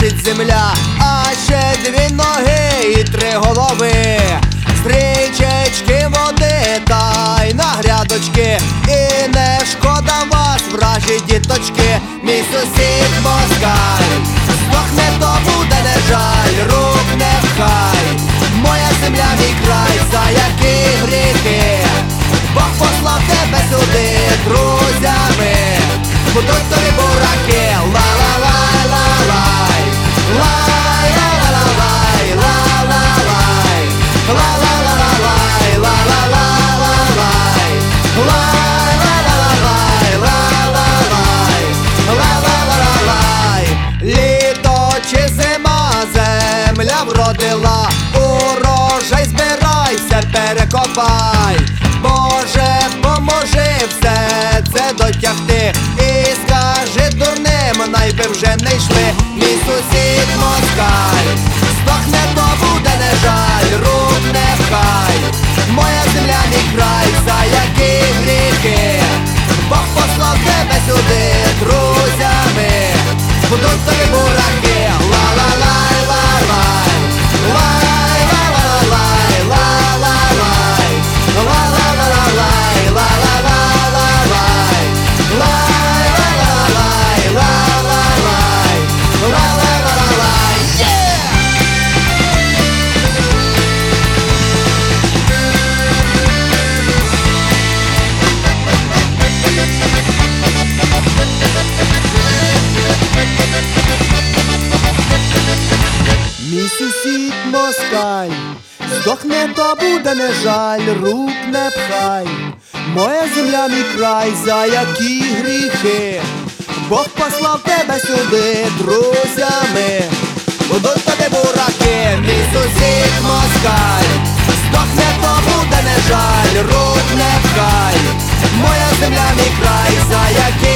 значить земля, а ще дві ноги і три голови, з річечки води та й на грядочки. І не шкода вас, вражі діточки. Мій сусід москаль, здохне, то буде не жаль, рук не пхай. Моя земля, мій край, за які гріхи Бог послав тебе сюди друзями. Будуть тобі бураки, ла-ла-лай, ла-лай, лай-ла-ла-лай, ла-ла-лай, ла-ла-ла-лай, ла-ла-ла-лай, лай-ла-ла-лай, ла-ла-лай, ла-ла-ла-лай. Літо чи зима, земля вродила, урожай збирайся, перекопай. Боже, поможи все це дотягти, і скажи дурним, найби вже не йшли. Мій сусід москаль, здохне, то буде не жаль, рук не пхай. Моя земля, мій край, за які гріхи Бог послав тебе сюди друзями. Будуть тобі бураки, ла-ла-лай, ла-лай, лай-ла-ла-лай, ла-ла-лай, ла-ла-ла-лай, ла-ла-ла-лай, лай-ла-ла-лай, ла-ла-лай, ла-ла-ла-лай, Мій сусід москаль, здохне, то буде не жаль, рук не пхай. Моя земля, мій край, за які гріхи Бог послав тебе сюди друзями. Будуть тобі бураки, мій сусід москаль, здохне, то буде не жаль, рук не пхай. Моя земля, мій край, за які